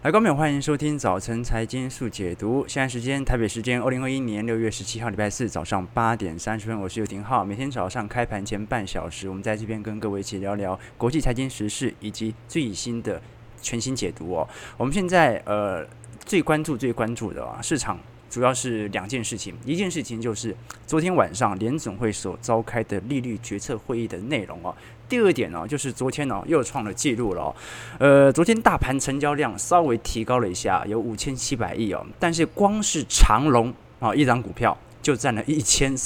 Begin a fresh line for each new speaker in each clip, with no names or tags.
来，观众朋友，欢迎收听早晨财经速解读。现在时间台北时间2021年6月17号礼拜四早上8点30分，我是尤廷浩。每天早上开盘前半小时，我们在这边跟各位一起聊聊国际财经时事以及最新的全新解读哦。我们现在最关注的市场。主要是两件事情，一件事情就是昨天晚上联总会所召开的利率决策会议的内容哦。第二点呢，就是昨天又创了纪录了昨天大盘成交量稍微提高了一下，有5700亿哦，但是光是长荣一张股票就占了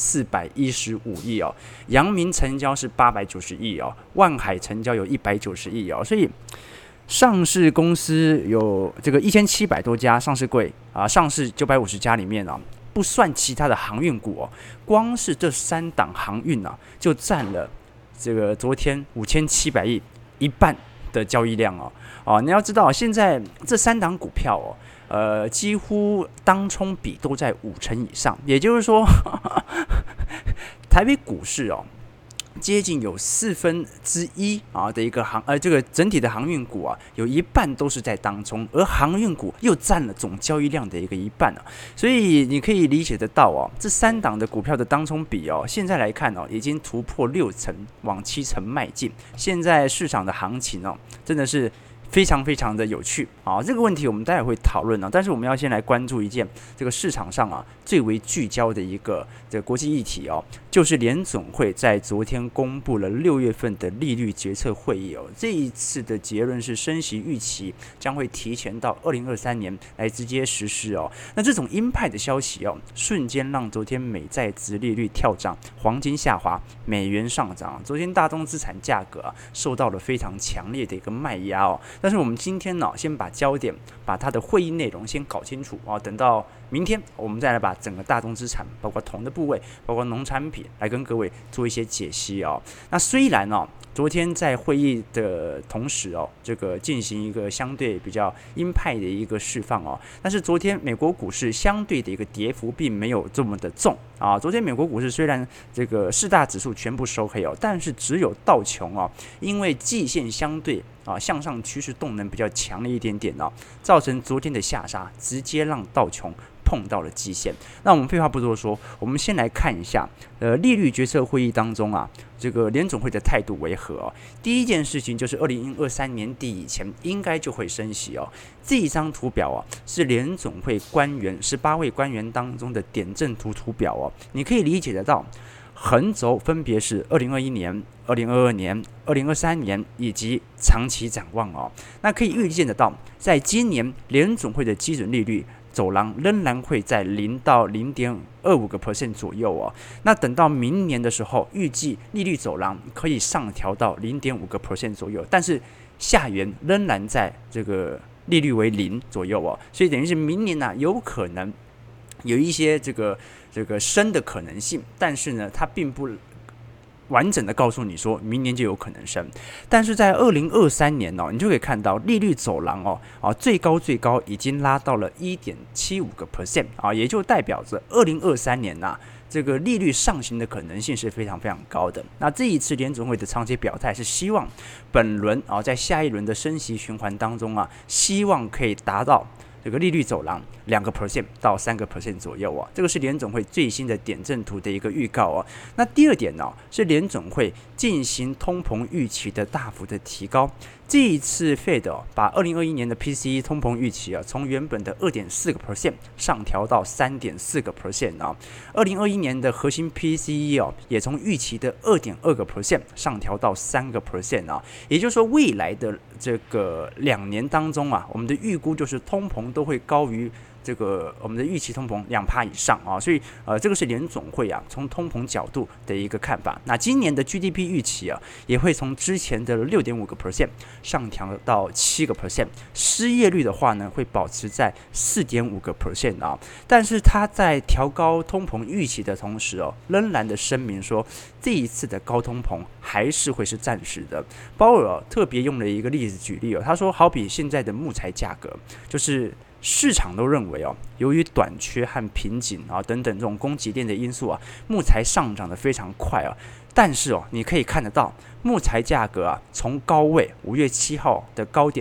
1415亿哦，阳明成交是890亿哦，万海成交有190亿哦，所以。上市公司有这个1700多家上市柜上市950家里面不算其他的航运股光是这3档航运就占了这个昨天5700亿一半的交易量你要知道现在这3档股票几乎当冲比都在50%以上，也就是说台北股市接近有1/4的一个这个整体的航运股有一半都是在当冲，而航运股又占了总交易量的一半所以你可以理解得到这3档的股票的当冲比现在来看已经突破60%，往70%迈进。现在市场的行情真的是非常非常的有趣这个问题我们待会会讨论但是我们要先来关注一件这个市场上最为聚焦的一个这个国际议题就是联总会在昨天公布了6月份的利率决策会议这一次的结论是升息预期将会提前到2023年来直接实施那这种鹰派的消息瞬间让昨天美债殖利率跳涨，黄金下滑，美元上涨。昨天大宗资产价格受到了非常强烈的一个卖压但是我们今天先把焦点把它的会议内容先搞清楚等到明天我们再来把整个大宗资产包括铜的部位包括农产品来跟各位做一些解析那虽然昨天在会议的同时这个进行一个相对比较鹰派的一个释放但是昨天美国股市相对的一个跌幅并没有这么的重昨天美国股市虽然这个4大指数全部收黑但是只有道琼因为季线相对向上趋势动能比较强了一点点造成昨天的下杀，直接让道琼碰到了季线。那我们废话不多说，我们先来看一下利率决策会议当中这个联总会的态度为何第一件事情就是2023年底以前应该就会升息这一张图表是联总会官员18位官员当中的点阵图图表你可以理解得到横轴分别是2021年、2022年、2023年以及长期展望那可以预见得到，在今年联总会的基准利率走廊仍然会在0到0.25% 左右那等到明年的时候，预计利率走廊可以上调到0.5% 左右，但是下缘仍然在这个利率为0左右所以等于是明年有可能有一些这个升的可能性，但是呢，它并不完整的告诉你说明年就有可能升，但是在2023年你就可以看到利率走廊最高已经拉到了 1.75% 也就代表着2023年这个利率上行的可能性是非常非常高的。那这一次联总会的长期表态是希望本轮在下一轮的升息循环当中希望可以达到这个利率走廊2% 到3% 左右这个是联总会最新的点阵图的一个预告那第二点是联总会进行通膨预期的大幅的提高。这一次 Fed 把2021年的 PCE 通膨预期从原本的 2.4% 上调到 3.4% 2021年的核心 PCE 也从预期的 2.2% 上调到 3% 也就是说未来的这个2年当中我们的预估就是通膨都会高于这个我们的预期通膨2%以上所以这个是联总会从通膨角度的一个看法。那今年的 GDP 预期也会从之前的 6.5% 上调到 7%， 失业率的话呢会保持在 4.5% 但是它在调高通膨预期的同时仍然的声明说这一次的高通膨还是会是暂时的。鲍尔特别用了一个例子举例他说好比现在的木材价格，就是市场都认为由于短缺和瓶颈等等这种供给链的因素木材上涨得非常快但是你可以看得到木材价格从高位5月7号的高点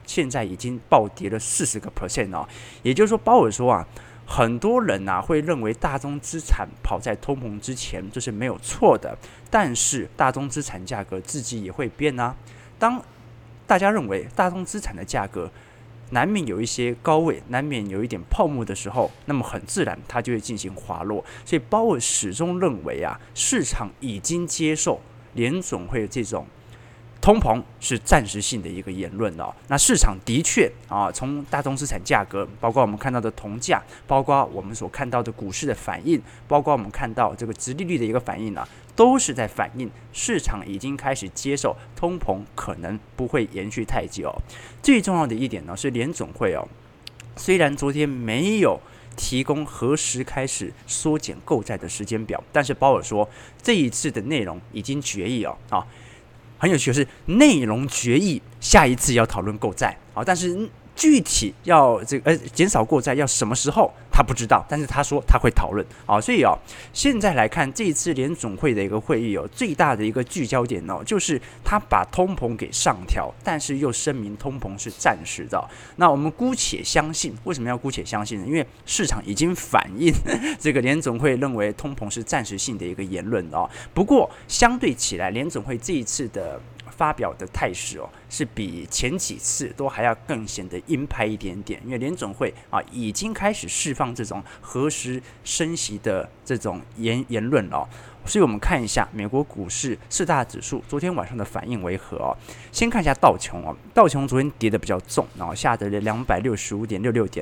现在已经暴跌了40%哦。也就是说，鲍尔说啊，很多人啊会认为大宗资产跑在通膨之前，这是没有错的。但是大宗资产价格自己也会变啊。当大家认为大宗资产的价格难免有一些高位，难免有一点泡沫的时候，那么很自然它就会进行滑落。所以鲍尔始终认为啊，市场已经接受联总会这种通膨是暂时性的一个言论哦。那市场的确啊，从大宗资产价格，包括我们看到的铜价，包括我们所看到的股市的反应，包括我们看到这个殖利率的一个反应啊，都是在反映市场已经开始接受通膨可能不会延续太久。最重要的一点呢是联总会虽然昨天没有提供何时开始缩减购债的时间表，但是鲍尔说这一次的内容已经决议很有趣的是，内容决议下一次要讨论购债但是具体要减少购债要什么时候他不知道，但是他说他会讨论所以现在来看这一次联总会的一个会议最大的一个聚焦点就是他把通膨给上调，但是又声明通膨是暂时的。那我们姑且相信，为什么要姑且相信呢？因为市场已经反映这个联总会认为通膨是暂时性的一个言论不过相对起来，联总会这一次的发表的态势是比前几次都还要更显得鹰派一点点，因为联总会已经开始释放这种何时升息的这种言论了。所以我们看一下美国股市四大指数昨天晚上的反应为何先看一下道琼道琼昨天跌得比较重下跌了265.66点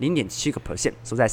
0.7%，收在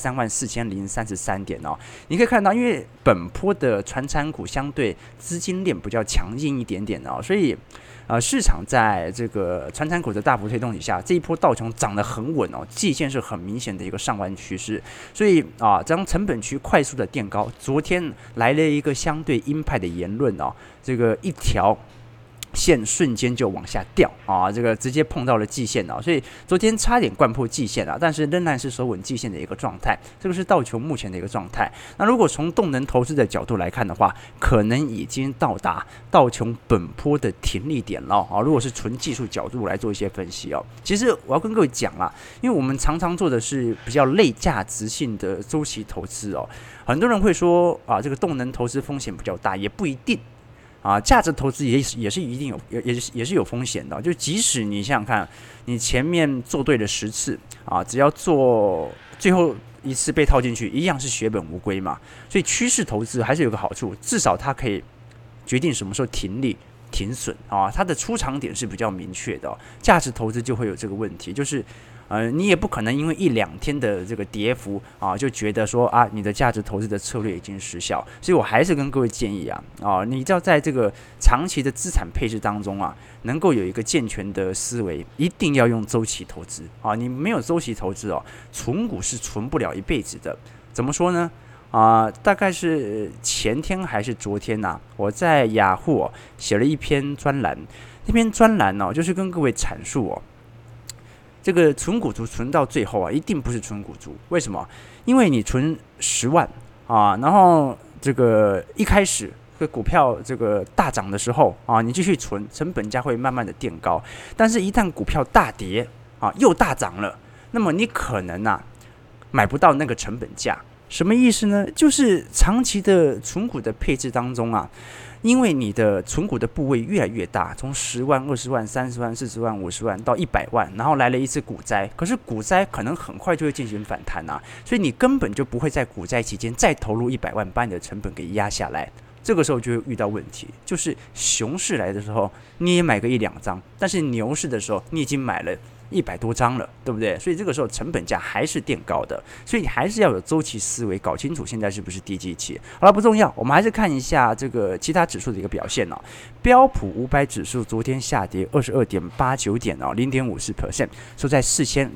34,033点你可以看到，因为本波的传产股相对资金链比较强劲一点点所以市场在这个传产股的大幅推动底下，这一波道琼涨得很稳季线是很明显的一个上弯趋势，所以将成本区快速的垫高。昨天来了一个相对鹰派的言论这个一条线瞬间就往下掉这个直接碰到了季线所以昨天差点掼破季线但是仍然是守稳季线的一个状态，这个是道琼目前的一个状态。那如果从动能投资的角度来看的话，可能已经到达道琼本波的停利点了如果是纯技术角度来做一些分析其实我要跟各位讲啦，因为我们常常做的是比较类价值性的周期投资很多人会说这个动能投资风险比较大，也不一定价值投资也是一定也是有风险的，就即使你想想看，你前面做对了10次只要做最后一次被套进去，一样是血本无归嘛。所以趋势投资还是有个好处，至少它可以决定什么时候停利停损它的出场点是比较明确的价值投资就会有这个问题，就是你也不可能因为1-2天的这个跌幅就觉得说你的价值投资的策略已经失效。所以我还是跟各位建议你要在这个长期的资产配置当中能够有一个健全的思维，一定要用周期投资你没有周期投资存股是存不了一辈子的。怎么说呢？大概是前天还是昨天我在雅虎写了一篇专栏，那篇专栏就是跟各位阐述这个存股族存到最后一定不是存股族。为什么？因为你存10万然后这个一开始这个股票这个大涨的时候你继续存，成本价会慢慢的垫高。但是一旦股票大跌又大涨了，那么你可能买不到那个成本价。什么意思呢？就是长期的存股的配置当中因为你的存股的部位越来越大，从10万、20万、30万、40万、50万到100万，然后来了一次股灾，可是股灾可能很快就会进行反弹所以你根本就不会在股灾期间再投入100万，把你的成本给压下来。这个时候就会遇到问题，就是熊市来的时候你也买个1-2张，但是牛市的时候你已经买了100多张了，对不对？所以这个时候成本价还是垫高的，所以你还是要有周期思维，搞清楚现在是不是低基期。好了，不重要，我们还是看一下这个其他指数的一个表现标普500指数昨天下跌22.89点0.54%，收在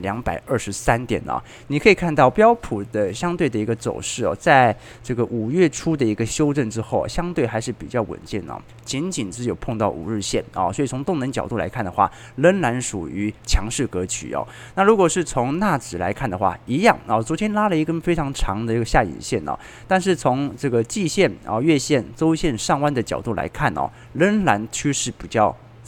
4223点你可以看到标普的相对的一个走势在这个5月初的一个修正之后，相对还是比较稳健仅仅只有碰到5日线所以从动能角度来看的话，仍然属于强势格局那如果是从纳指来看的话，一样昨天拉了一根非常长的一个下影线但是从这个季线月线、周线上弯的角度来看仍然趋势比较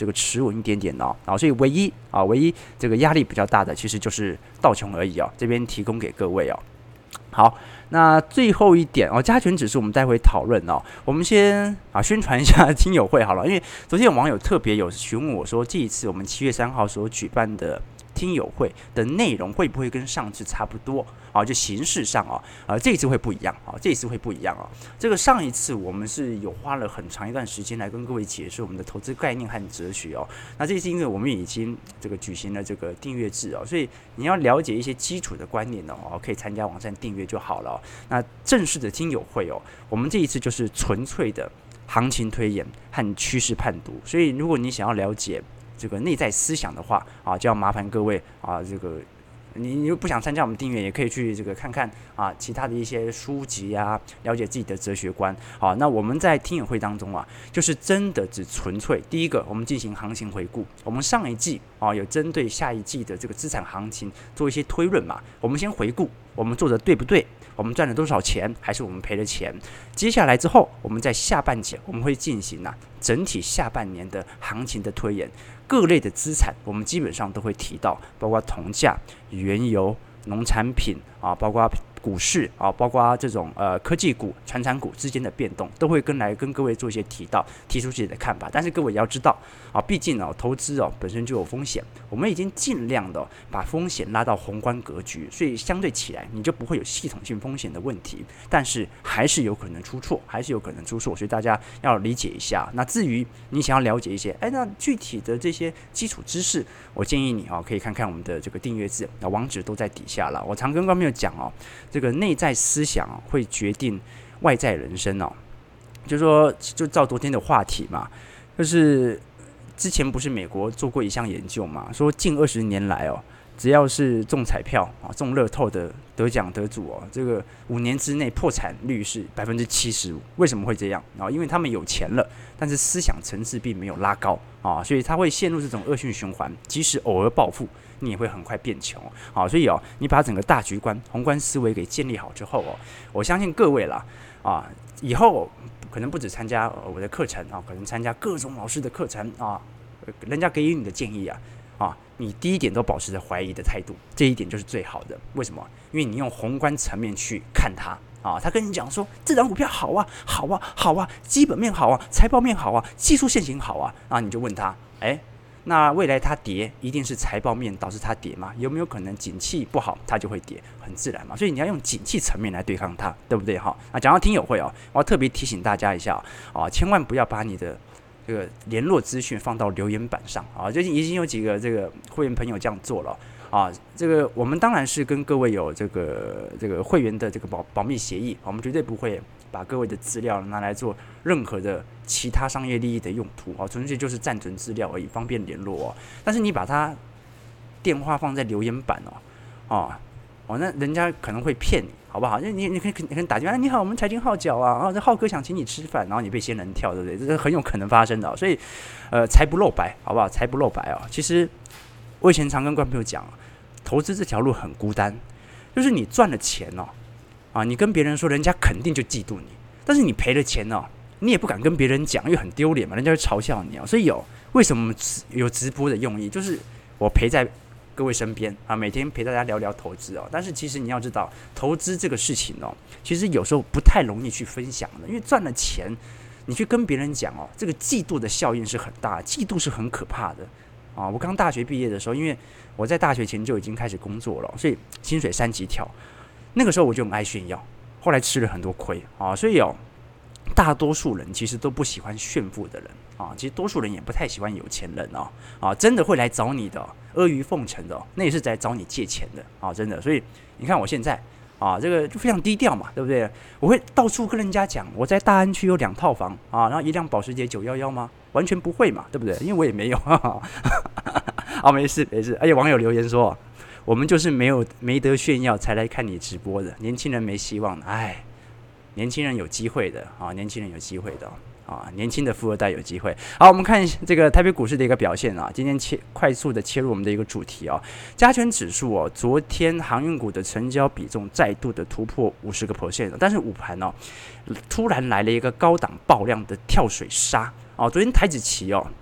这个持稳一点点所以唯一这个压力比较大的其实就是道琼而已这边提供给各位好，那最后一点加权指数我们待会讨论我们先宣传一下听友会好了，因为昨天有网友特别有询问我说，这一次我们7月3号所举办的听友会的内容会不会跟上次差不多就形式上这一次会不一样这个上一次我们是有花了很长一段时间来跟各位解释我们的投资概念和哲学那这一次因为我们已经这个举行了这个订阅制所以你要了解一些基础的观念可以参加网站订阅就好了那正式的听友会我们这一次就是纯粹的行情推演和趋势判读，所以如果你想要了解这个内在思想的话就要麻烦各位这个你又不想参加我们订阅，也可以去这个看看其他的一些书籍了解自己的哲学观那我们在听友会当中就是真的只纯粹第一个，我们进行行情回顾，我们上一季有针对下一季的这个资产行情做一些推论嘛，我们先回顾我们做的对不对，我们赚了多少钱，还是我们赔了钱，接下来之后我们在下半节我们会进行整体下半年的行情的推演，各类的资产我们基本上都会提到，包括铜价、原油、农产品包括股市包括这种科技股、传产股之间的变动，都会跟各位做一些提出自己的看法。但是各位也要知道毕竟投资本身就有风险，我们已经尽量的把风险拉到宏观格局，所以相对起来你就不会有系统性风险的问题，但是还是有可能出错，所以大家要理解一下。那至于你想要了解一些那具体的这些基础知识，我建议你可以看看我们的这个订阅制，网址都在底下了。我常跟观众朋友讲这个内在思想会决定外在人生就照昨天的话题嘛，就是之前不是美国做过一项研究嘛，说近20年来只要是中彩票中乐透的得奖得主这个5年之内破产率是75%。为什么会这样因为他们有钱了，但是思想层次并没有拉高所以他会陷入这种恶性循环，即使偶尔暴富你也会很快变穷所以你把整个大局观、宏观思维给建立好之后我相信各位啦以后可能不止参加我的课程可能参加各种老师的课程人家给予你的建议你第一点都保持着怀疑的态度，这一点就是最好的。为什么？因为你用宏观层面去看它他跟你讲说这档股票好啊，基本面好财报面好技术线型好你就问他那未来它跌一定是财报面导致它跌吗？有没有可能景气不好它就会跌？很自然嘛，所以你要用景气层面来对抗它，对不对讲到听友会我要特别提醒大家一下千万不要把你的这个联络资讯放到留言板上最近已经有几个这个会员朋友这样做了这个我们当然是跟各位有这个会员的这个保密协议，我们绝对不会把各位的资料拿来做任何的其他商业利益的用途纯粹就是暂存资料而已，方便联络但是你把它电话放在留言板那人家可能会骗你，好不好？你可以打电话，你好，我们财经号角这浩哥想请你吃饭，然后你被仙人跳，对不对？这是很有可能发生的所以财不露白，好不好？财不露白其实我以前常跟观众朋友讲，投资这条路很孤单，就是你赚了钱你跟别人说，人家肯定就嫉妒你；但是你赔了钱你也不敢跟别人讲，因为很丢脸嘛，人家会嘲笑你所以为什么有直播的用意，就是我陪在各位身边每天陪大家聊聊投资但是其实你要知道，投资这个事情其实有时候不太容易去分享的，因为赚了钱，你去跟别人讲这个嫉妒的效应是很大，嫉妒是很可怕的我刚大学毕业的时候，因为我在大学前就已经开始工作了，所以薪水3级跳，那个时候我就很爱炫耀，后来吃了很多亏所以大多数人其实都不喜欢炫富的人其实多数人也不太喜欢有钱人真的会来找你的阿谀奉承的那也是在找你借钱的真的。所以你看我现在这个就非常低调嘛，对不对？我会到处跟人家讲我在大安区有2套房然后1辆保时捷911吗？完全不会嘛，对不对？因为我也没有没事。而且网友留言说我们就是没得炫耀才来看你直播的，年轻人没希望的。年轻人有机会的年轻人有机会的年轻的富二代有机会。好，我们看这个台北股市的一个表现今天快速的切入我们的一个主题加权指数昨天航运股的成交比重再度的突破50%，但是午盘突然来了一个高档爆量的跳水杀昨天台指期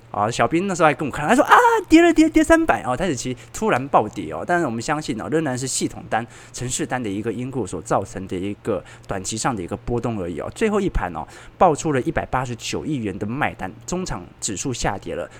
啊，小兵那时候还跟我看，他说啊，跌300哦，但是其实突然暴跌哦，但是我们相信哦，仍然是系统单、程式单的一个因果所造成的一个短期上的一个波动而已哦。最后一盘哦，爆出了189亿元的卖单，中场指数下跌了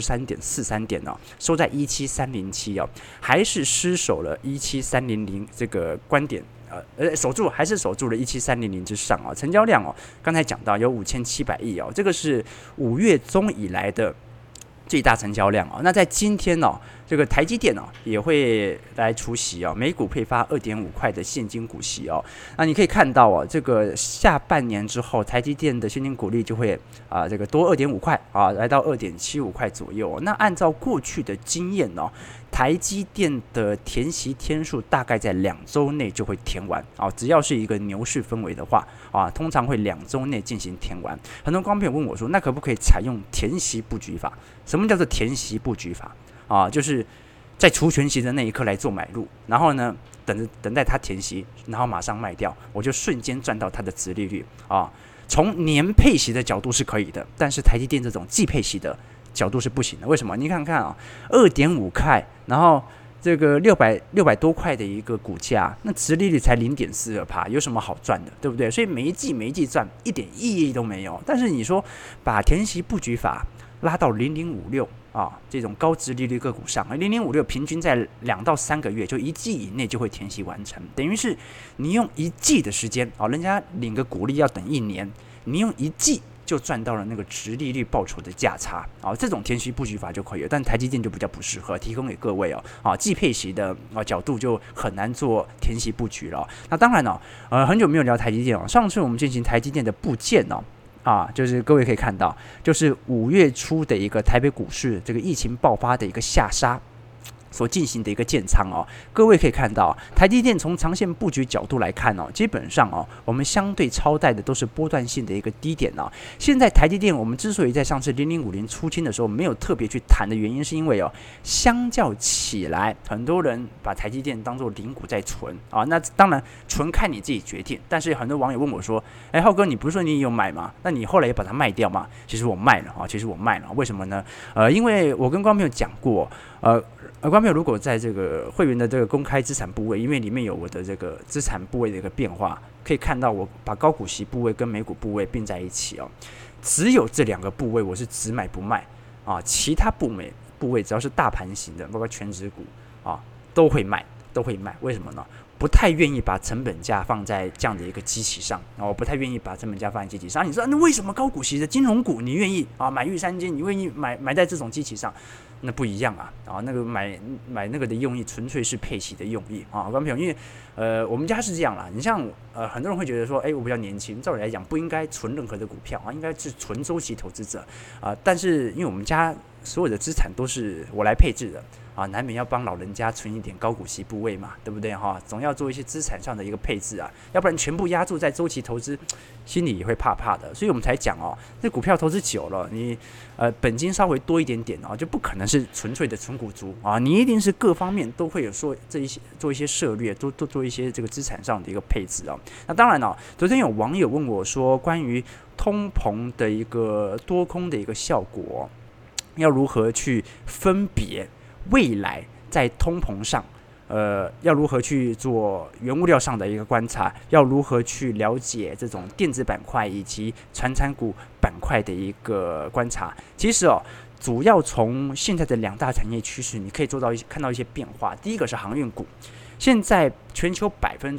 63.43点哦，收在17307哦，还是失守了17300这个观点。还是守住了17300之上啊，成交量哦，刚才讲到有5700亿哦，这个是5月中以来的最大成交量哦。那在今天哦，这个台积电哦也会来出席哦，每股配发2.5块的现金股息哦。那你可以看到哦，这个下半年之后，台积电的现金股利就会这个多2.5块啊，来到2.75块左右哦。那按照过去的经验哦，台积电的填息天数大概在2周内就会填完啊，只要是一个牛市氛围的话啊，通常会2周内进行填完。很多观众朋友问我说，那可不可以采用填息布局法？什么叫做填息布局法啊？就是在除权息的那一刻来做买入，然后呢，等待它填息，然后马上卖掉，我就瞬间赚到它的殖利率啊。从年配息的角度是可以的，但是台积电这种季配息的角度是不行的。为什么？你看看啊，2.5块，然后这个600多块的一个股价，那殖利率才0.42%，有什么好赚的，对不对？所以每一季赚一点意义都没有。但是你说把填息布局法拉到0056啊，这种高殖利率个股上，0056平均在2到3个月，就1季以内就会填息完成，等于是你用1季的时间啊，人家领个股利要等1年，你用1季就赚到了那个殖利率报酬的价差啊，这种填息布局法就可以了。但台积电就比较不适合，提供给各位哦季配息的角度就很难做填息布局了。那当然很久没有聊台积电哦，上次我们进行台积电的部件就是各位可以看到，就是5月初的一个台北股市这个疫情爆发的一个下杀所进行的一个建仓哦，各位可以看到，台积电从长线布局角度来看基本上我们相对超贷的都是波段性的一个低点现在台积电我们之所以在上次0050出清的时候没有特别去谈的原因，是因为相较起来，很多人把台积电当作零股在存那当然纯看你自己决定。但是很多网友问我说，浩哥，你不是说你有买吗？那你后来也把它卖掉吗？其实我卖了为什么呢？因为我跟观众朋友讲过，观众朋友如果在这个会员的这个公开资产部位，因为里面有我的这个资产部位的一个变化，可以看到我把高股息部位跟美股部位并在一起只有这2个部位我是只买不卖其他部位只要是大盘型的，包括全指股都会卖。为什么呢？不太愿意把成本价放在这样的一个基期上，我不太愿意把成本价放在基期上。你说那为什么高股息的金融股你愿意买玉山金，你愿意买在这种基期上？那不一样那个买那个的用意纯粹是配息的用意观众朋友，因为我们家是这样啦。你像很多人会觉得说，我比较年轻，照理来讲不应该存任何的股票应该是纯周期投资者但是因为我们家所有的资产都是我来配置的难免要帮老人家存一点高股息部位嘛，对不对总要做一些资产上的一个配置要不然全部压注在周期投资，心里也会怕怕的。所以我们才讲这股票投资久了，你本金稍微多一点点就不可能是纯粹的纯股族你一定是各方面都会有做一些涉略，多做一些这个资产上的一个配置那当然昨天有网友问我说，关于通膨的一个多空的一个效果要如何去分别未来在通膨上要如何去做原物料上的一个观察，要如何去了解这种电子板块以及传产股板块的一个观察。其实主要从现在的2大产业趋势，你可以看到一些变化。第一个是航运股，现在全球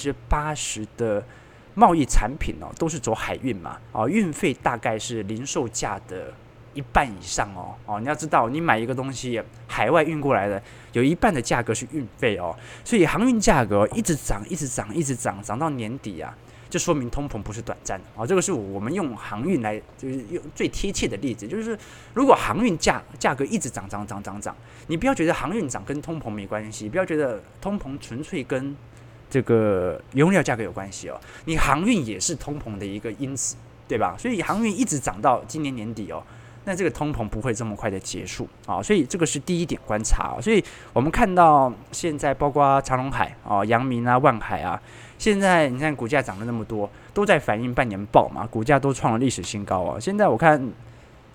80%的贸易产品都是走海运嘛运费大概是零售价的1半以上你要知道，你买一个东西海外运过来的，有1半的价格是运费所以航运价格一直涨到年底就说明通膨不是短暂的这个是我们用航运来就是用最贴切的例子，就是如果航运价格一直涨，你不要觉得航运涨跟通膨没关系，不要觉得通膨纯粹跟这个原物料价格有关系你航运也是通膨的一个因子，对吧？所以航运一直涨到今年年底那这个通膨不会这么快的结束所以这个是第一点观察所以我们看到现在包括长荣海阳明万海现在你看股价涨了那么多，都在反映半年报嘛，股价都创了历史新高现在我看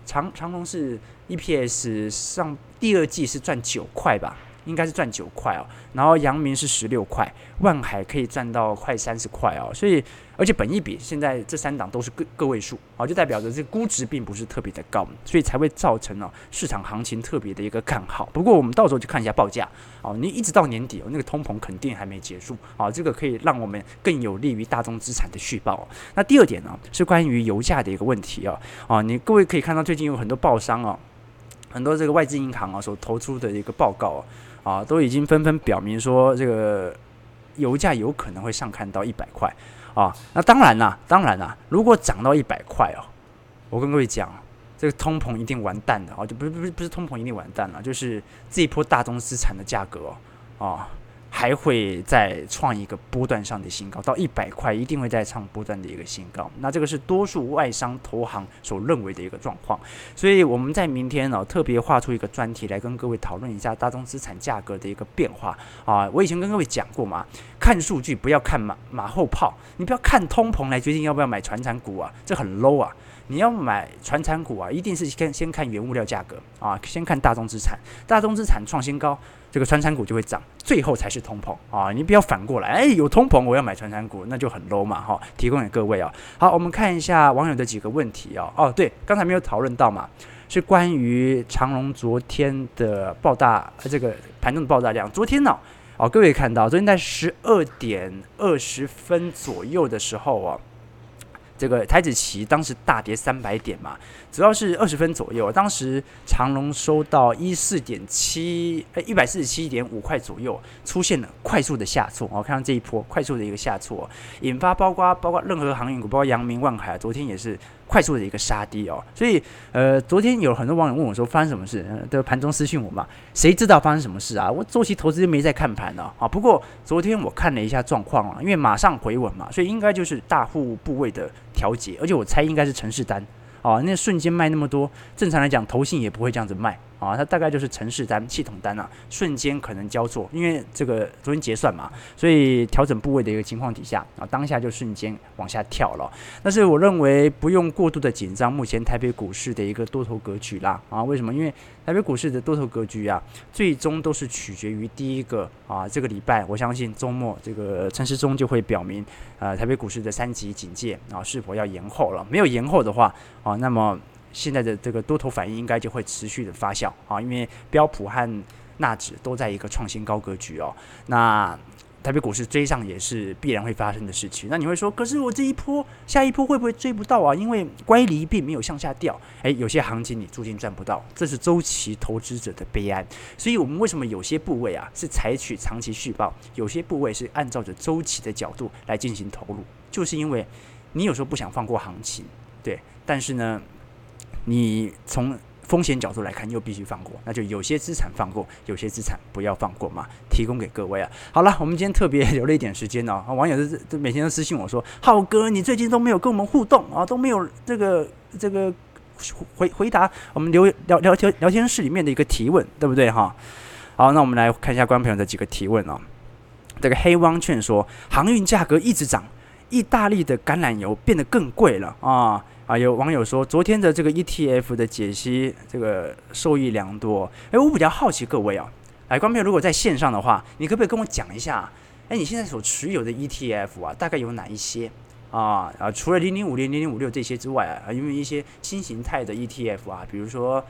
长荣是 EPS 上第二季是赚9块吧，应该是赚9块哦，然后阳明是16块，万海可以赚到快30块哦，所以而且本益比现在这3档都是个位数啊，就代表着这估值并不是特别的高，所以才会造成市场行情特别的一个看好。不过我们到时候就看一下报价哦，你一直到年底那个通膨肯定还没结束啊，这个可以让我们更有利于大宗资产的续报哦。那第二点呢是关于油价的一个问题你各位可以看到最近有很多报商很多这个外资银行所投出的一个报告都已经纷纷表明说这个油价有可能会上看到100块那当然啦，如果涨到100块我跟各位讲，这个通膨一定完蛋的就不是通膨一定完蛋了，就是这一波大宗资产的价格还会再创一个波段上的新高，到100块一定会再创波段的一个新高。那这个是多数外商投行所认为的一个状况，所以我们在明天特别画出一个专题来跟各位讨论一下大宗资产价格的一个变化我以前跟各位讲过嘛，看数据不要看马后炮，你不要看通膨来决定要不要买传产股这很 low 你要买传产股一定是先看原物料价格先看大宗资产创新高，这个传产股就会涨，最后才是通膨你不要反过来，有通膨我要买传产股，那就很 low 嘛提供给各位好，我们看一下网友的几个问题对，刚才没有讨论到嘛，是关于长荣昨天的这个盘中的爆炸量，昨天各位看到昨天在12点20分左右的时候这个台指期当时大跌300点嘛，主要是20分左右，当时长荣收到147.5块左右，出现了快速的下挫看到这一波快速的一个下挫引发包括任何航运股，包括阳明、万海昨天也是快速的一个杀低所以昨天有很多网友问我说发生什么事，盘中私讯我嘛，谁知道发生什么事我周期投资就没在看盘不过昨天我看了一下状况因为马上回稳嘛，所以应该就是大户部位的调节，而且我猜应该是程式单那瞬间卖那么多，正常来讲投信也不会这样子卖它大概就是程式单、系统单瞬间可能交错，因为这个昨天结算嘛，所以调整部位的一个情况底下当下就瞬间往下跳了。但是我认为不用过度的紧张目前台北股市的一个多头格局啦为什么？因为台北股市的多头格局最终都是取决于第一个这个礼拜我相信周末这个陈时中就会表明台北股市的3级警戒是否要延后了，没有延后的话那么现在的这个多头反应应该就会持续的发酵因为标普和纳指都在一个创新高格局那台北股市追上也是必然会发生的事情。那你会说，可是我这一波下一波会不会追不到因为乖离并没有向下掉有些行情你注定赚不到，这是周期投资者的悲哀。所以我们为什么有些部位是采取长期续报，有些部位是按照着周期的角度来进行投入，就是因为你有时候不想放过行情，对，但是呢你从风险角度来看又必须放过，那就有些资产放过，有些资产不要放过嘛，提供给各位好了，我们今天特别留了一点时间网友都每天都私信我说，浩哥你最近都没有跟我们互动都没有这个回答我们聊天室里面的一个提问，对不对好，那我们来看一下观众朋友的几个提问这个黑汪劝说航运价格一直涨，意大利的橄榄油变得更贵了有网友说昨天的这个 ETF 的解析这个受益良多我比较好奇各位观众朋友如果在线上的话，你可不可以跟我讲一下你现在所持有的 ETF 大概有哪一些除了0050、0056这些之外因为一些新形态的 ETF 比如说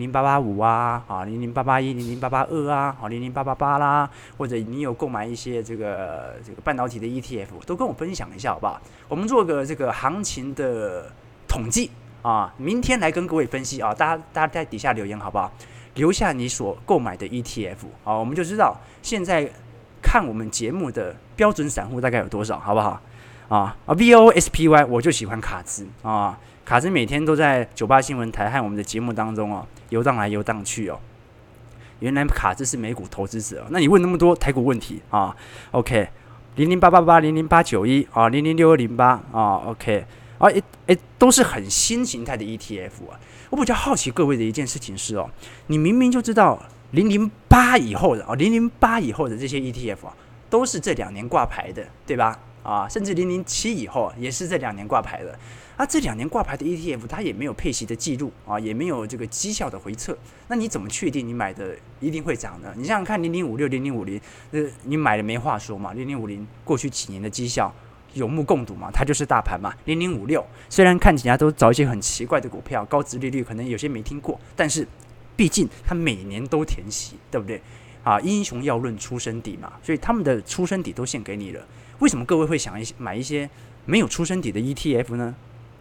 0088500881、0088200888啦，或者你有购买一些这个半导体的 ETF， 都跟我分享一下好不好？我们做个这个行情的统计明天来跟各位分析大家在底下留言好不好？留下你所购买的 ETF 我们就知道现在看我们节目的标准散户大概有多少，好不好？VOSPY 我就喜欢卡兹卡兹每天都在98新闻台和我们的节目当中游荡来游荡去原来卡兹是美股投资者，那你问那么多台股问题OK 00888、00891 00628 OK都是很新形态的 ETF 我比较好奇各位的一件事情是你明明就知道008以后的008以后的这些 ETF 都是这2年挂牌的，对吧？ 啊，甚至007以后也是这2年挂牌的。这2年挂牌的 ETF 它也没有配息的记录啊，也没有这个绩效的回测，那你怎么确定你买的一定会涨呢？你想想看0056、0050，你买了没话说嘛？0050过去几年的绩效有目共睹嘛，它就是大盘嘛。0056虽然看起来都找一些很奇怪的股票，高殖利率可能有些没听过，但是毕竟它每年都填息，对不对？英雄要论出生底嘛，所以他们的出生底都献给你了。为什么各位会想买一些没有出生底的 ETF 呢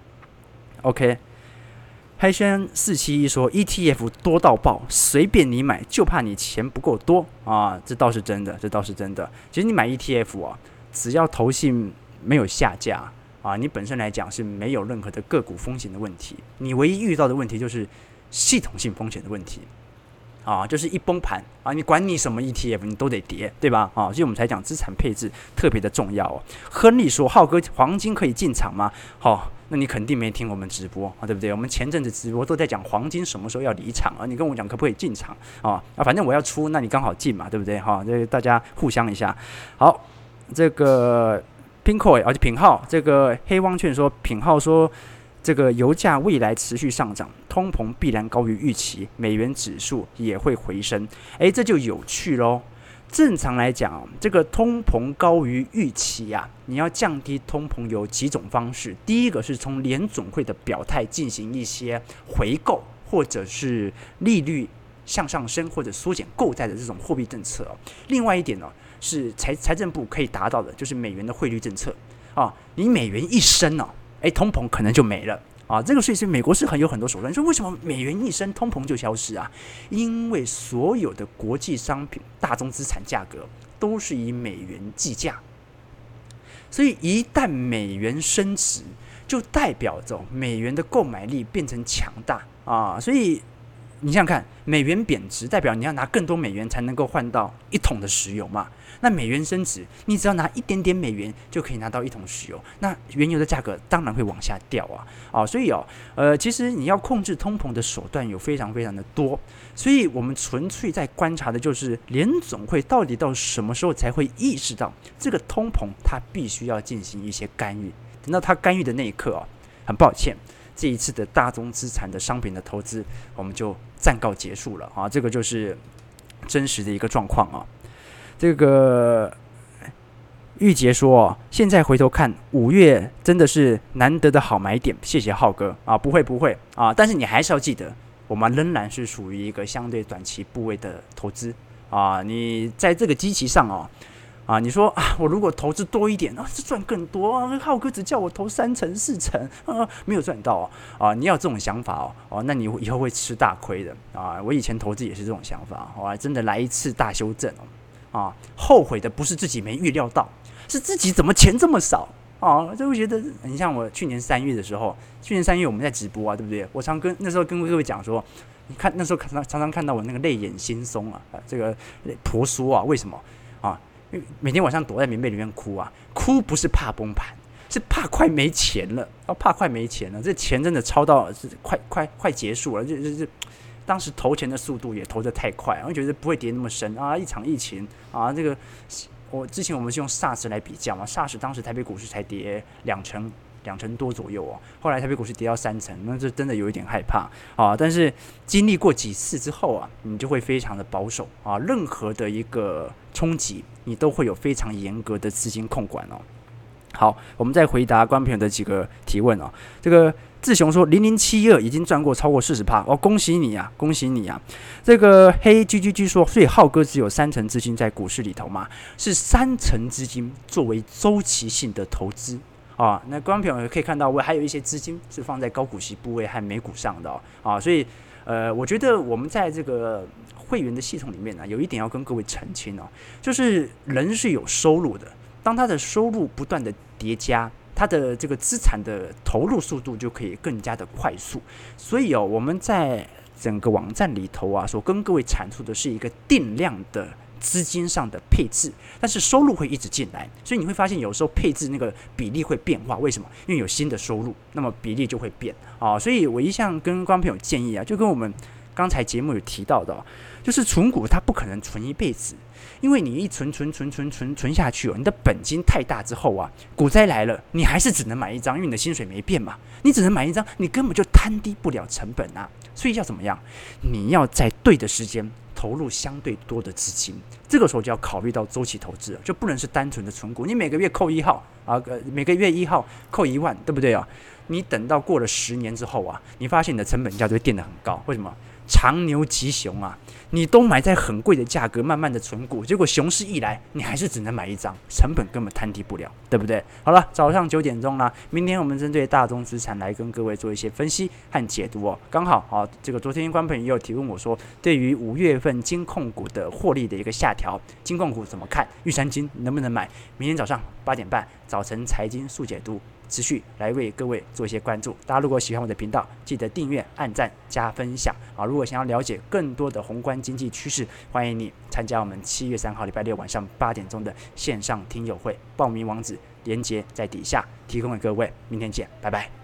？OK， 海轩471说 ETF 多到爆，随便你买，就怕你钱不够多啊！这倒是真的，这倒是真的。其实你买 ETF 啊，只要投信没有下架啊，你本身来讲是没有任何的个股风险的问题，你唯一遇到的问题就是系统性风险的问题。就是一崩盘你管你什么 ETF 你都得跌，对吧？所以我们才讲资产配置特别的重要哦。亨利说：“浩哥，黄金可以进场吗？”那你肯定没听我们直播对不对？我们前阵子直播都在讲黄金什么时候要离场你跟我讲可不可以进场反正我要出，那你刚好进嘛，对不对？这大家互相一下。好，这个 Pinko 品浩，这个黑汪劝说品浩说。这个油价未来持续上涨，通膨必然高于预期，美元指数也会回升。这就有趣咯。正常来讲，这个通膨高于预期你要降低通膨有几种方式。第一个是从联总会的表态进行一些回购，或者是利率向上升或者缩减购债的这种货币政策。另外一点呢，是财政部可以达到的，就是美元的汇率政策你美元一升通膨可能就没了这个所以美国是有很多手段。你说为什么美元一升，通膨就消失因为所有的国际商品、大宗资产价格都是以美元计价，所以一旦美元升值，就代表着美元的购买力变成强大所以你想想看，美元贬值代表你要拿更多美元才能够换到1桶的石油嘛。那美元升值，你只要拿一点点美元就可以拿到1桶石油，那原油的价格当然会往下掉所以其实你要控制通膨的手段有非常非常的多，所以我们纯粹在观察的就是联总会到底到什么时候才会意识到这个通膨它必须要进行一些干预。等到它干预的那一刻很抱歉，这一次的大宗资产的商品的投资我们就暂告结束了这个就是真实的一个状况这个玉杰说现在回头看5月真的是难得的好买点，谢谢浩哥不会但是你还是要记得，我们仍然是属于一个相对短期部位的投资你在这个基期上你说我如果投资多一点是赚更多浩哥只叫我投3成4成没有赚到你要有这种想法那你以后会吃大亏的我以前投资也是这种想法真的来一次大修正后悔的不是自己没预料到，是自己怎么钱这么少就会觉得你像我去年3月的时候，去年3月我们在直播对不对？我那时候跟各位讲说，你看那时候常常看到我那个泪眼惺忪这个婆娑为什么因为每天晚上躲在棉被里面哭哭不是怕崩盘，是怕快没钱了怕快没钱了，这钱真的超到是快结束了，就是当时投钱的速度也投得太快，我觉得不会跌那么深一场疫情这个之前我们是用 SARS 来比较嘛 ，SARS 当时台北股市才跌2成多左右后来台北股市跌到3成，那这真的有一点害怕但是经历过几次之后你就会非常的保守任何的一个冲击，你都会有非常严格的资金控管好，我们再回答观众朋友的几个提问这个志雄说0072已经赚过超过 40% 恭喜你恭喜你这个黑 GGG 说，所以浩哥只有3成资金在股市里头嘛？是3成资金作为周期性的投资那观众朋友可以看到，我还有一些资金是放在高股息部位和美股上的所以我觉得我们在这个会员的系统里面有一点要跟各位澄清就是人是有收入的，当他的收入不断的叠加，他的这个资产的投入速度就可以更加的快速。所以我们在整个网站里头所跟各位阐述的是一个定量的资金上的配置，但是收入会一直进来，所以你会发现有时候配置那个比例会变化。为什么？因为有新的收入，那么比例就会变所以我一向跟观众朋友建议就跟我们刚才节目有提到的就是存股它不可能存一辈子， 因为你一存下去哦，你的本金太大之后啊，股灾来了，你还是只能买一张，因为你的薪水没变嘛，你只能买一张，你根本就摊低不了成本啊。所以要怎么样？你要在对的时间投入相对多的资金，这个时候就要考虑到周期投资了，就不能是单纯的存股。你每个月扣1号啊，每个月1号扣1万，对不对啊？你等到过了10年之后啊，你发现你的成本价就会变得很高。为什么？长牛吉熊啊，你都买在很贵的价格，慢慢的存股，结果熊市一来，你还是只能买一张，成本根本摊低不了，对不对？好了，早上9点钟啦，明天我们针对大宗资产来跟各位做一些分析和解读哦。刚好这个昨天观众朋友也有提问我说，对于5月份金控股的获利的一个下调，金控股怎么看？玉山金能不能买？明天早上8点半，早晨财经速解读。持续来为各位做一些关注，大家如果喜欢我的频道，记得订阅、按赞、加分享啊！如果想要了解更多的宏观经济趋势，欢迎你参加我们7月3号礼拜六晚上8点钟的线上听友会，报名网址连结在底下提供给各位，明天见，拜拜。